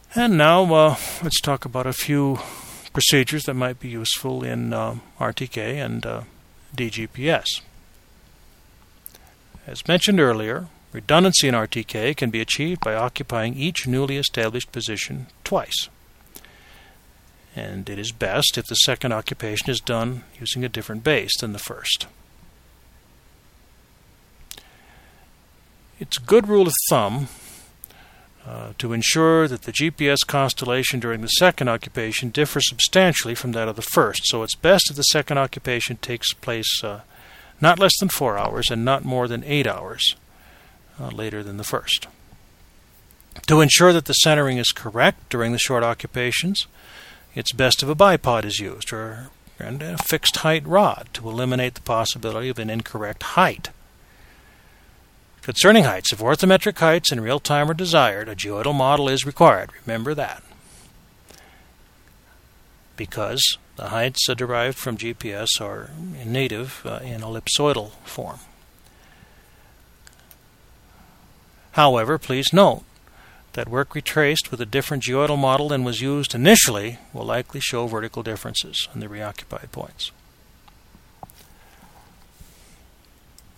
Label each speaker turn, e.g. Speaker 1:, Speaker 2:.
Speaker 1: And now let's talk about a few procedures that might be useful in RTK and DGPS. As mentioned earlier, redundancy in RTK can be achieved by occupying each newly established position twice. And it is best if the second occupation is done using a different base than the first. It's a good rule of thumb to ensure that the GPS constellation during the second occupation differs substantially from that of the first. So it's best if the second occupation takes place not less than 4 hours and not more than 8 hours later than the first. To ensure that the centering is correct during the short occupations, it's best if a bipod is used and a fixed height rod to eliminate the possibility of an incorrect height. Concerning heights, if orthometric heights in real time are desired, a geoidal model is required. Remember that. Because the heights derived from GPS are native in ellipsoidal form. However, please note that work retraced with a different geoidal model than was used initially will likely show vertical differences on the reoccupied points.